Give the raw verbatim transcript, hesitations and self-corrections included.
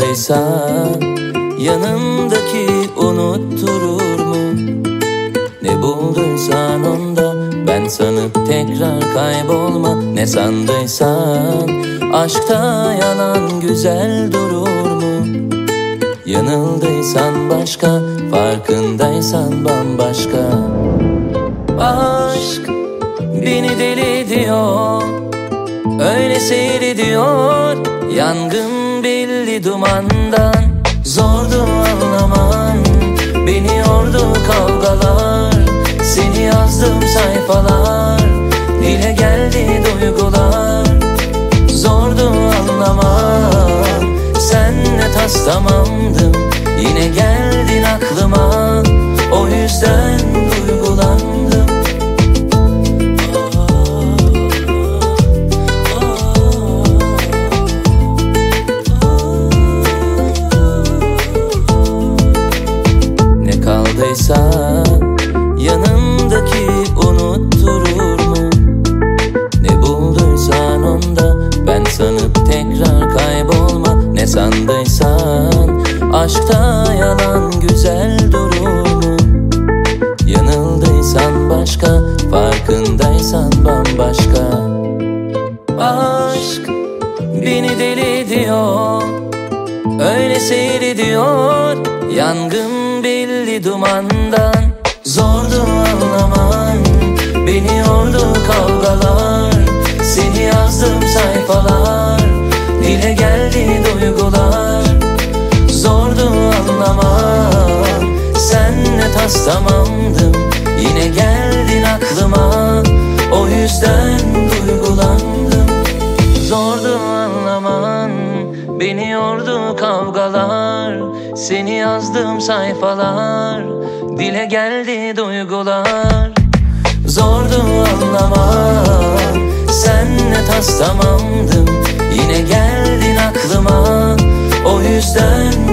kaldıysa yanımdaki unutturur mu? Ne bulduysan onda ben sanıp tekrar kaybolma. Ne sandıysan aşkta yalan güzel durur mu? Yanıldıysan başka, farkındaysan bambaşka. Aşk beni deli ediyor, öyle seyrediyor. Yangın belli dumandan, zordu anlaman. Beni yordu kavgalar, seni yazdım sayfalar. Dile geldi duygular, zordu anlaman. Senle tas tamamdım, yine geldin aklıma. O yüzden duygulandım. Ne kaldıysa yanımdaki unutturur mu? Ne bulduysan onda ben sanıp tekrar kaybolma. Ne sandıysan aşkta yalan güzel durur mu? Yanıldıysan başka, farkındaysan bambaşka. Aşk beni deli ediyor, öyle seyrediyor. Yangın belli dumandan, zordu anlaman. Beni yordu kavgalar, seni yazdım sayfalar. Dile geldi duygular, zordu anlaman. Senle tas tamamdım, yine geldin aklıma. O yüzden duygulandım. Zordu anlaman, beni yordu kavgalar. Seni yazdım sayfalar, dile geldi duygular. Zordu anlaman, senle tas tamamdım. Yine geldin aklıma, o yüzden